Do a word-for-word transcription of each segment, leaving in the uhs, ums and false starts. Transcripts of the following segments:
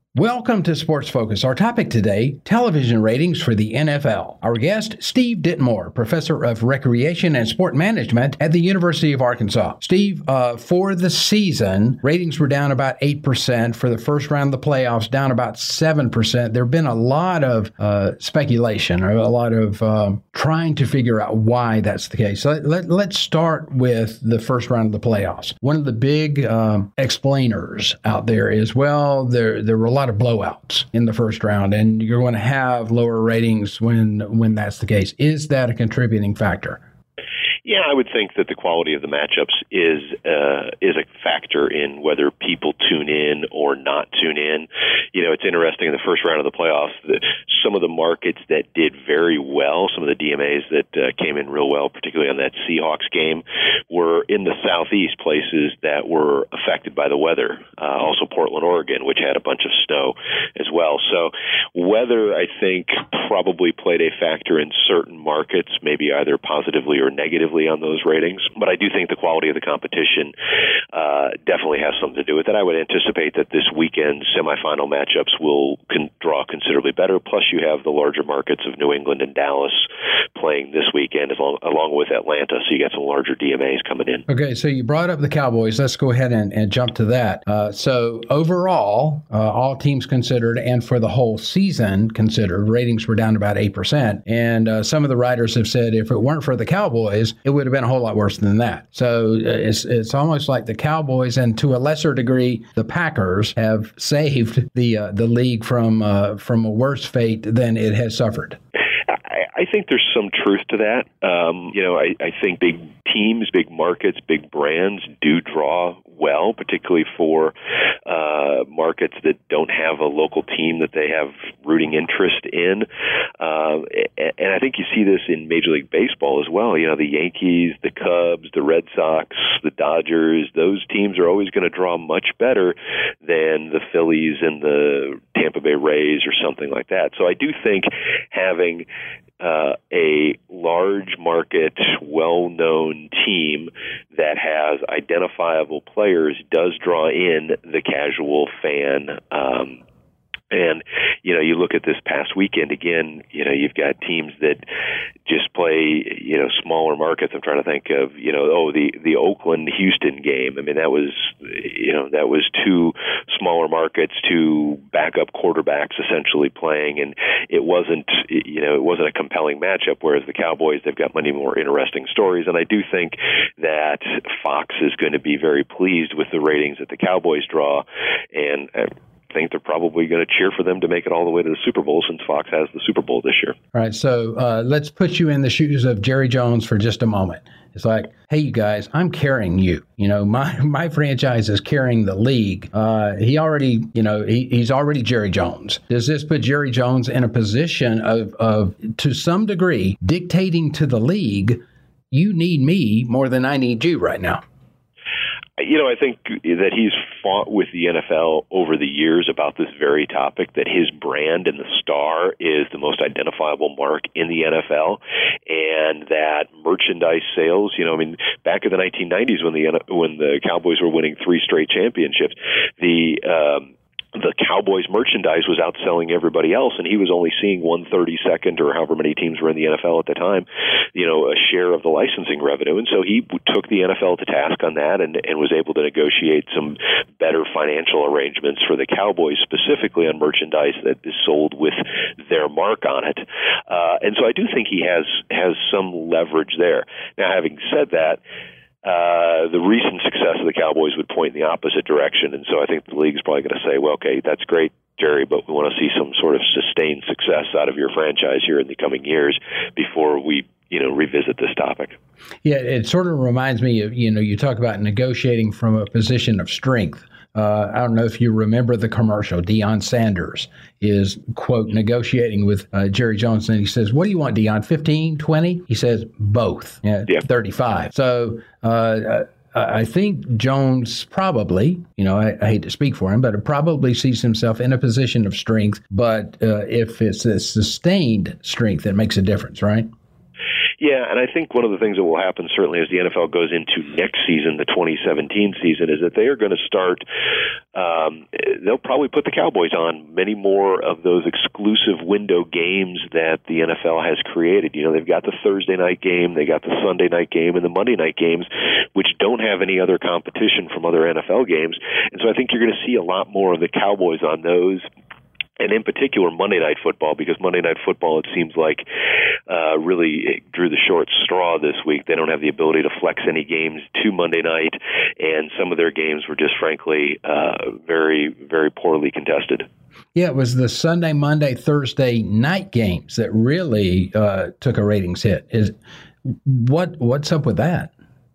Welcome to Sports Focus. Our topic today, television ratings for the N F L. Our guest, Steve Ditmore, professor of recreation and sport management at the University of Arkansas. Steve, uh, for the season, ratings were down about eight percent. For the first round of the playoffs, down about seven percent. There have been a lot of uh, speculation, or a lot of um, trying to figure out why that's the case. So let, let, let's start with the first round of the playoffs. One of the big um, explainers out there is, well, there, there were a lot of blowouts in the first round, and you're going to have lower ratings when when that's the case. Is that a contributing factor? Yeah, I would think that the quality of the matchups is uh, is a factor in whether people tune in or not tune in. You know, it's interesting in the first round of the playoffs, the, some of the markets that did very well, some of the D M As that uh, came in real well, particularly on that Seahawks game, were in the southeast, places that were affected by the weather. Uh, also Portland, Oregon, which had a bunch of snow as well. So weather, I think, probably played a factor in certain markets, maybe either positively or negatively on those ratings. But I do think the quality of the competition uh, definitely has something to do with it. I would anticipate that this weekend's semifinal matchups will con- draw considerably better. Plus, you have the larger markets of New England and Dallas playing this weekend, as long, along with Atlanta. So you got some larger D M As coming in. Okay, so you brought up the Cowboys. Let's go ahead and, and jump to that. Uh, so overall, uh, all teams considered, and for the whole season considered, ratings were down about eight percent. And uh, some of the writers have said if it weren't for the Cowboys, it would have been a whole lot worse than that. So uh, it's it's almost like the Cowboys, and to a lesser degree, the Packers, have saved the uh, the league from uh, from a worse fate than it has suffered. I think there's some truth to that. Um, you know, I, I think big teams, big markets, big brands do draw well, particularly for uh, markets that don't have a local team that they have rooting interest in. Uh, and I think you see this in Major League Baseball as well. You know, the Yankees, the Cubs, the Red Sox, the Dodgers, those teams are always going to draw much better than the Phillies and the Tampa Bay Rays or something like that. So I do think having Uh, a large market, well-known team that has identifiable players does draw in the casual fan. Um, and, you know, you look at this past weekend, again, you know, you've got teams that just play, you know, smaller markets. I'm trying to think of, you know, oh, the, the Oakland-Houston game. I mean, that was, you know, that was two smaller markets, two backup quarterbacks essentially playing, and it wasn't, you know, it wasn't a compelling matchup, whereas the Cowboys, they've got many more interesting stories. And I do think that Fox is going to be very pleased with the ratings that the Cowboys draw, and uh, think they're probably going to cheer for them to make it all the way to the Super Bowl, since Fox has the Super Bowl this year. All right, so uh, let's put you in the shoes of Jerry Jones for just a moment. It's like, hey, you guys, I'm carrying you. You know, my my franchise is carrying the league. Uh, he already, you know, he, he's already Jerry Jones. Does this put Jerry Jones in a position of, of, to some degree, dictating to the league, you need me more than I need you right now? You know, I think that he's fought with the N F L over the years about this very topic, that his brand and the star is the most identifiable mark in the N F L, and that merchandise sales, you know, I mean, back in the nineteen nineties when the when the Cowboys were winning three straight championships, the um, the Cowboys merchandise was outselling everybody else, and he was only seeing one thirty-second, or however many teams were in the N F L at the time, you know, a share of the licensing revenue. And so he took the N F L to task on that, and, and was able to negotiate some better financial arrangements for the Cowboys, specifically on merchandise that is sold with their mark on it. Uh, and so I do think he has has some leverage there. Now, having said that, Uh, the recent success of the Cowboys would point in the opposite direction, and so I think the league's probably going to say, well, okay, that's great, Jerry, but we want to see some sort of sustained success out of your franchise here in the coming years before we, you know, revisit this topic. Yeah, it sort of reminds me of, you know, you talk about negotiating from a position of strength. Uh, I don't know if you remember the commercial. Deion Sanders is, quote, negotiating with uh, Jerry Jones, and he says, what do you want, Deion, fifteen, twenty? He says, both, yeah, yeah. thirty-five. So uh, I think Jones probably, you know, I, I hate to speak for him, but probably sees himself in a position of strength. But uh, if it's a sustained strength, it makes a difference, right? Yeah, and I think one of the things that will happen certainly as the N F L goes into next season, the twenty seventeen season, is that they are going to start, um, they'll probably put the Cowboys on many more of those exclusive window games that the N F L has created. You know, they've got the Thursday night game, they got the Sunday night game, and the Monday night games, which don't have any other competition from other N F L games. And so I think you're going to see a lot more of the Cowboys on those. And in particular, Monday Night Football, because Monday Night Football, it seems like, uh, really drew the short straw this week. They don't have the ability to flex any games to Monday night, and some of their games were just, frankly, uh, very, very poorly contested. Yeah, it was the Sunday, Monday, Thursday night games that really uh, took a ratings hit. Is what what's up with that?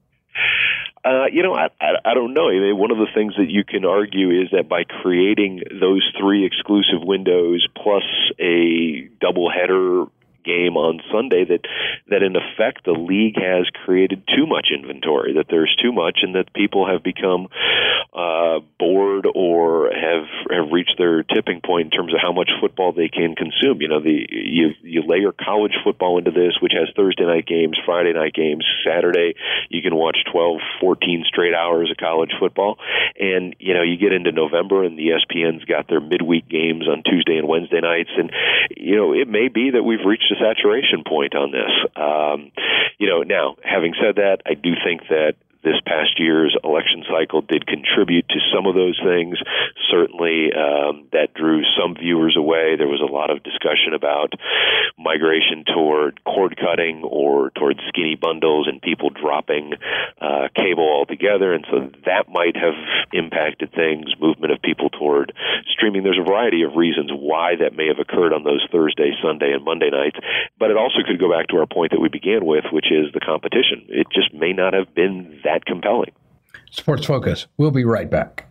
Uh, you know, I, I, I don't know. I mean, one of the things that you can argue is that by creating those three exclusive windows plus a doubleheader game on Sunday, that that in effect the league has created too much inventory, that there's too much, and that people have become uh, bored or have have reached their tipping point in terms of how much football they can consume. You know, the you you layer college football into this, which has Thursday night games, Friday night games, Saturday you can watch twelve, fourteen straight hours of college football, and you know you get into November and the E S P N's got their midweek games on Tuesday and Wednesday nights, and you know it may be that we've reached a saturation point on this. Um, you know, now, having said that, I do think that this past year's election cycle did contribute to some of those things. Certainly, um, that drew some viewers away. There was a lot of discussion about migration toward cord cutting or toward skinny bundles and people dropping uh, cable altogether, and so that might have impacted things, movement of people toward streaming. There's a variety of reasons why that may have occurred on those Thursday, Sunday, and Monday nights, but it also could go back to our point that we began with, which is the competition. It just may not have been that compelling. Sports Focus. We'll be right back.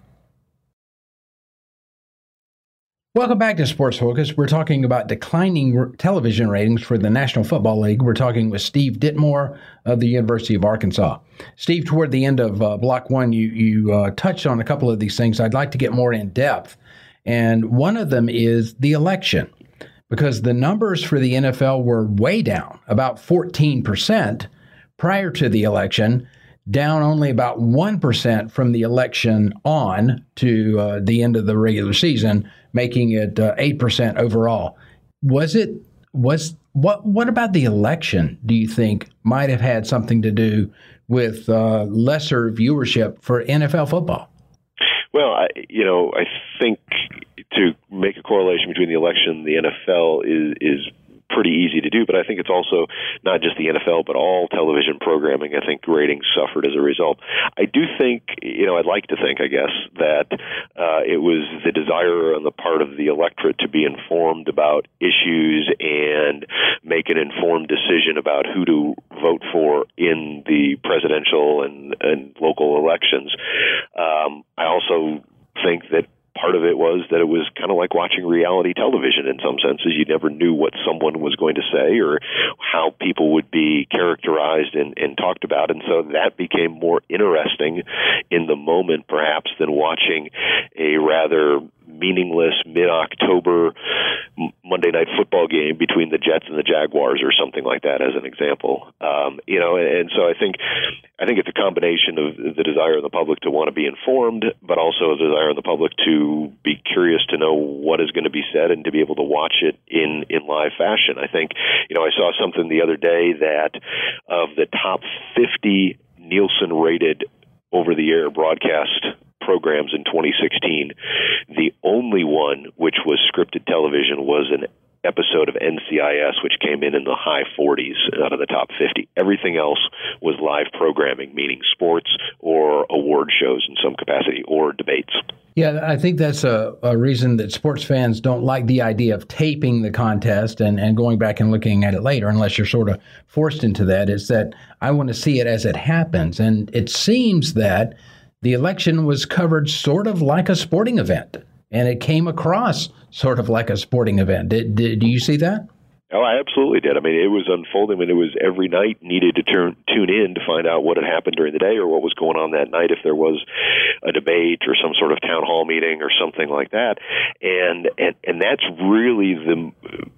Welcome back to Sports Focus. We're talking about declining r- television ratings for the National Football League. We're talking with Steve Ditmore of the University of Arkansas. Steve, toward the end of uh, Block One, you, you uh, touched on a couple of these things. I'd like to get more in depth. And one of them is the election, because the numbers for the N F L were way down, about fourteen percent prior to the election, down only about one percent from the election on to uh, the end of the regular season, making it uh, eight percent overall. Was it, was, what, what about the election, do you think, might have had something to do with uh, lesser viewership for N F L football? Well, I, you know, I think to make a correlation between the election and the N F L is is pretty easy to do, but I think it's also not just the N F L, but all television programming. I think ratings suffered as a result. I do think, you know, I'd like to think, I guess, that uh, it was the desire on the part of the electorate to be informed about issues and make an informed decision about who to vote for in the presidential and, and local elections. Um, I also think that part of it was that it was kind of like watching reality television in some senses. You never knew what someone was going to say or how people would be characterized and, and talked about. And so that became more interesting in the moment, perhaps, than watching a rather meaningless mid-October Monday Night Football game between the Jets and the Jaguars or something like that, as an example. Um, you know, and so I think I think it's a combination of the desire of the public to want to be informed, but also a desire of the public to be curious to know what is going to be said and to be able to watch it in, in live fashion. I think, you know, I saw something the other day that of the top fifty Nielsen-rated over-the-air broadcast programs in twenty sixteen, the only one which was scripted television was an episode of N C I S, which came in in the high forties out of the top fifty. Everything else was live programming, meaning sports or award shows in some capacity or debates. Yeah, I think that's a, a reason that sports fans don't like the idea of taping the contest and, and going back and looking at it later, unless you're sort of forced into that, is that I want to see it as it happens. And it seems that the election was covered sort of like a sporting event, and it came across sort of like a sporting event. Did, did, do you see that? Oh, I absolutely did. I mean, it was unfolding, and it was every night needed to turn, tune in to find out what had happened during the day or what was going on that night, if there was a debate or some sort of town hall meeting or something like that. And and, and that's really the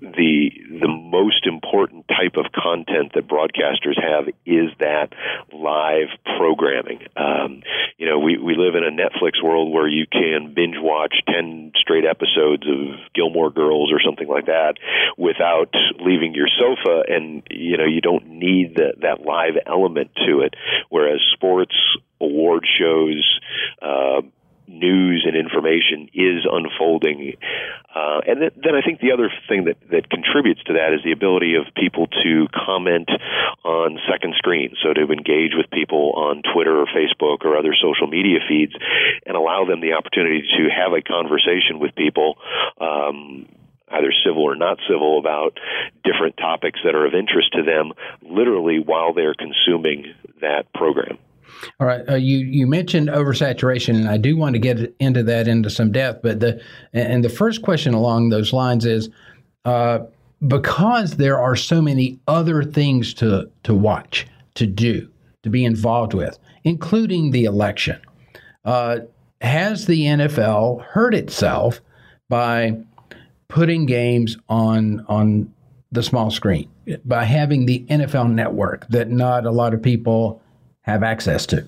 the the most important type of content that broadcasters have is that live programming. Um, you know, we, we live in a Netflix world where you can binge watch ten straight episodes of Gilmore Girls or something like that without leaving your sofa, and you know you don't need the, that live element to it. Whereas sports, award shows, uh, news and information is unfolding. Uh, and th- then I think the other thing that, that contributes to that is the ability of people to comment on second screen, so to engage with people on Twitter or Facebook or other social media feeds and allow them the opportunity to have a conversation with people, um, either civil or not civil, about different topics that are of interest to them, literally while they're consuming that program. All right, uh, you you mentioned oversaturation, and I do want to get into that into some depth. But the and the first question along those lines is, uh, because there are so many other things to to watch, to do, to be involved with, including the election, uh, has the N F L hurt itself by putting games on on the small screen, by having the N F L Network that not a lot of people have access to?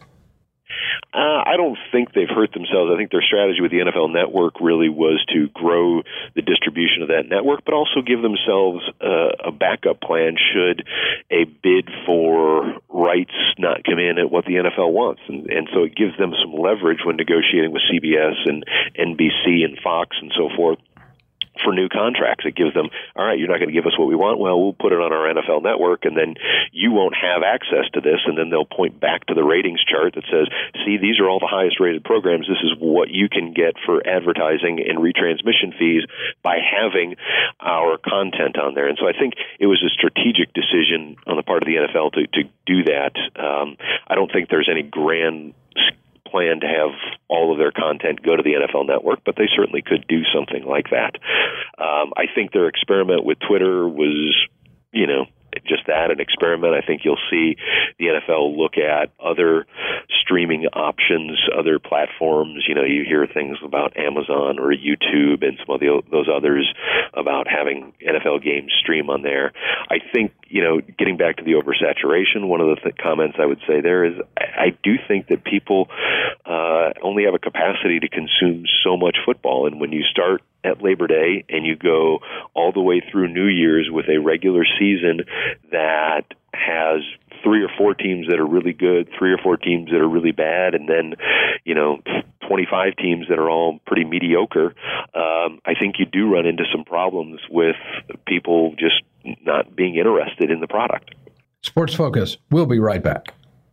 Uh, I don't think they've hurt themselves. I think their strategy with the N F L Network really was to grow the distribution of that network, but also give themselves uh, a backup plan should a bid for rights not come in at what the N F L wants. And, and so it gives them some leverage when negotiating with C B S and N B C and Fox and so forth for new contracts. It gives them, all right, you're not going to give us what we want. Well, we'll put it on our N F L Network, and then you won't have access to this. And then they'll point back to the ratings chart that says, see, these are all the highest rated programs. This is what you can get for advertising and retransmission fees by having our content on there. And so I think it was a strategic decision on the part of the N F L to, to do that. Um, I don't think there's any grand plan to have all of their content go to the N F L Network, but they certainly could do something like that. Um, I think their experiment with Twitter was, you know, just that, an experiment. I think you'll see the N F L look at other streaming options, other platforms. You know, you hear things about Amazon or YouTube and some of the, those others about having N F L games stream on there. I think, you know, getting back to the oversaturation, one of the th- comments I would say there is I, I do think that people uh, only have a capacity to consume so much football. And when you start at Labor Day and you go all the way through New Year's with a regular season that has three or four teams that are really good, three or four teams that are really bad, and then, you know, twenty-five teams that are all pretty mediocre, um, I think you do run into some problems with people just not being interested in the product. Sports Focus. We'll be right back.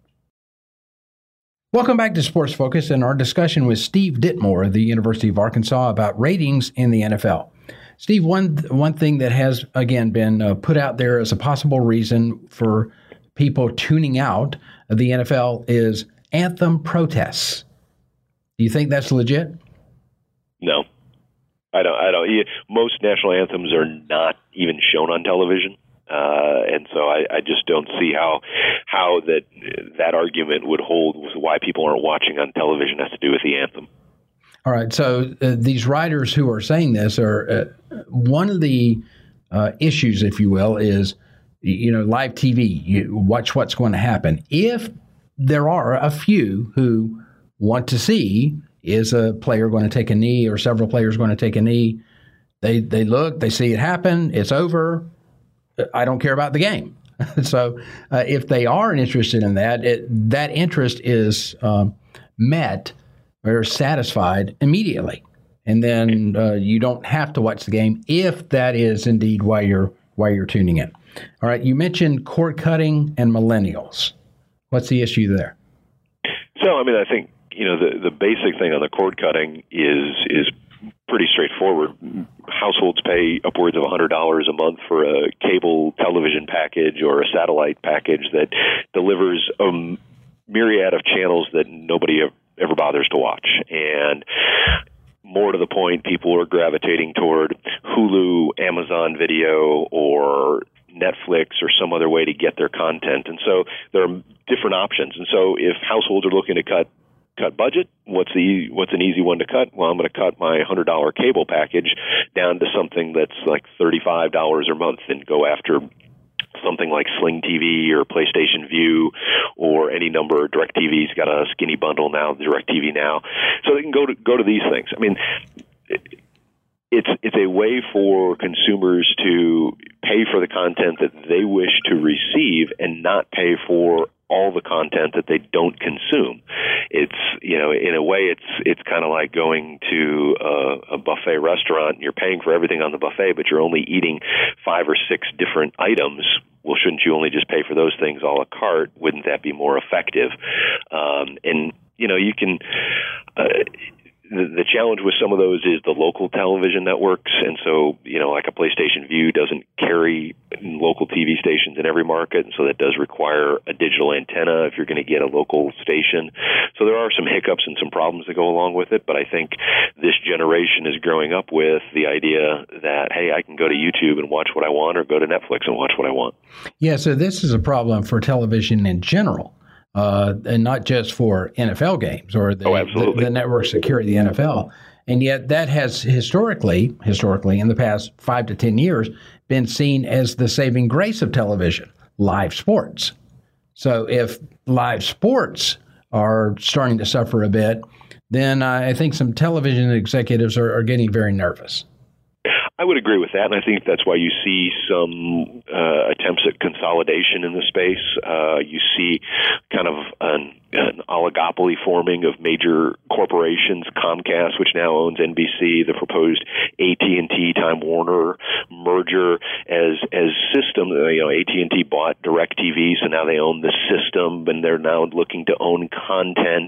Welcome back to Sports Focus and our discussion with Steve Ditmore of the University of Arkansas about ratings in the N F L. Steve, one one thing that has, again, been uh, put out there as a possible reason for people tuning out of the N F L is anthem protests. Do you think that's legit? No, I don't. I don't. Most national anthems are not even shown on television. Uh, and so I, I just don't see how how that that argument would hold with why people aren't watching on television has to do with the anthem. All right. So uh, these writers who are saying this are uh, one of the uh, issues, if you will, is, you know, live T V. You watch what's going to happen. If there are a few who want to see, is a player going to take a knee or several players going to take a knee? They they look, they see it happen. It's over. I don't care about the game. So uh, if they are interested in that, it, that interest is um, met or satisfied immediately. And then uh, you don't have to watch the game if that is indeed why you're why you're tuning in. All right, you mentioned cord cutting and millennials. What's the issue there? So, I mean, I think, you know, the, the basic thing on the cord cutting is is pretty straightforward. Households pay upwards of one hundred dollars a month for a cable television package or a satellite package that delivers a myriad of channels that nobody ever bothers to watch. And more to the point, people are gravitating toward Hulu, Amazon Video, or Netflix or some other way to get their content. And so there are different options. And so if households are looking to cut cut budget. What's the what's an easy one to cut? Well, I'm going to cut my one hundred dollars cable package down to something that's like thirty-five dollars a month and go after something like Sling T V or PlayStation Vue or any number. DirecTV's got a skinny bundle now, DirecTV Now. So they can go to go to these things. I mean, it's it's a way for consumers to pay for the content that they wish to receive and not pay for all the content that they don't consume. It's, you know, in a way, it's it's kind of like going to a, a buffet restaurant and you're paying for everything on the buffet, but you're only eating five or six different items. Well, shouldn't you only just pay for those things a la carte? Wouldn't that be more effective? Um, and, you know, you can... Uh, The, the challenge with some of those is the local television networks, and so, you know, like a PlayStation Vue doesn't carry local T V stations in every market, and so that does require a digital antenna if you're going to get a local station. So there are some hiccups and some problems that go along with it, but I think this generation is growing up with the idea that, hey, I can go to YouTube and watch what I want or go to Netflix and watch what I want. Yeah, so this is a problem for television in general. Uh, and not just for N F L games or the, oh, the, the networks that carry the N F L. And yet that has historically, historically in the past five to ten years, been seen as the saving grace of television, live sports. So if live sports are starting to suffer a bit, then I think some television executives are, are getting very nervous. I would agree with that, and I think that's why you see some uh, attempts at consolidation in the space. Uh, you see kind of an, an oligopoly forming of major corporations, Comcast, which now owns N B C, the proposed A T and T Time Warner merger as as system. You know, A T and T bought DirecTV, so now they own the system, and they're now looking to own content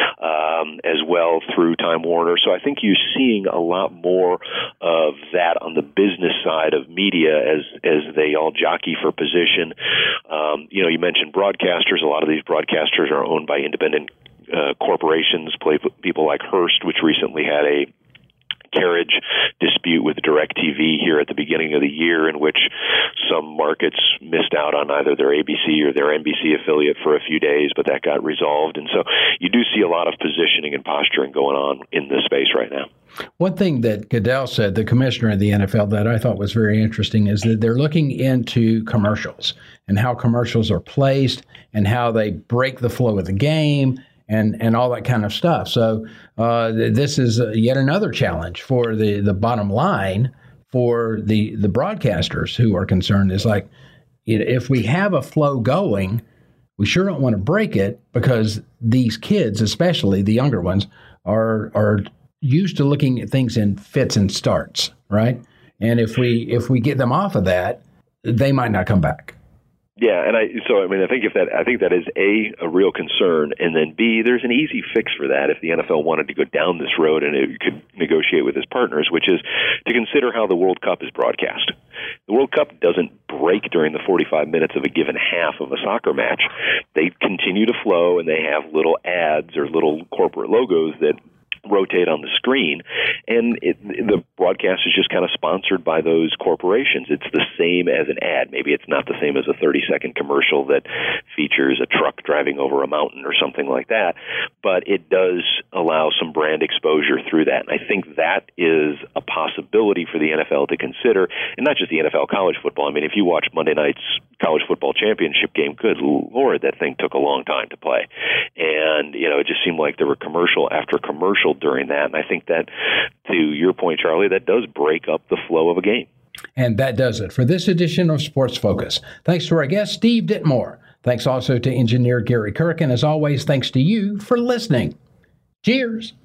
um, as well through Time Warner. So I think you're seeing a lot more of that on the business side of media as as they all jockey for position. Um, you know, you mentioned broadcasters. A lot of these broadcasters are owned by independent uh, corporations, play, people like Hearst, which recently had a carriage dispute with DirecTV here at the beginning of the year, in which some markets missed out on either their A B C or their N B C affiliate for a few days, but that got resolved. And so you do see a lot of positioning and posturing going on in this space right now. One thing that Goodell said, the commissioner of the N F L, that I thought was very interesting is that they're looking into commercials and how commercials are placed and how they break the flow of the game and, and all that kind of stuff. So uh, this is yet another challenge for the, the bottom line for the, the broadcasters who are concerned. Is like, if we have a flow going, we sure don't want to break it, because these kids, especially the younger ones, are are used to looking at things in fits and starts, right? And if we if we get them off of that, they might not come back. Yeah, and I so I mean I think if that I think that is a a real concern, and then B, there's an easy fix for that if the N F L wanted to go down this road and it could negotiate with its partners, which is to consider how the World Cup is broadcast. The World Cup doesn't break during the forty-five minutes of a given half of a soccer match. They continue to flow, and they have little ads or little corporate logos that rotate on the screen, and it, the broadcast is just kind of sponsored by those corporations. It's the same as an ad. Maybe it's not the same as a thirty-second commercial that features a truck driving over a mountain or something like that, but it does allow some brand exposure through that. And I think that is a possibility for the N F L to consider, and not just the N F L, college football. I mean, if you watch Monday night's college football championship game, good Lord, that thing took a long time to play. And, you know, it just seemed like there were commercial after commercial during that. And I think that, to your point, Charlie, that does break up the flow of a game. And that does it for this edition of Sports Focus. Thanks to our guest, Steve Ditmore. Thanks also to engineer Gary Kirk. And as always, thanks to you for listening. Cheers.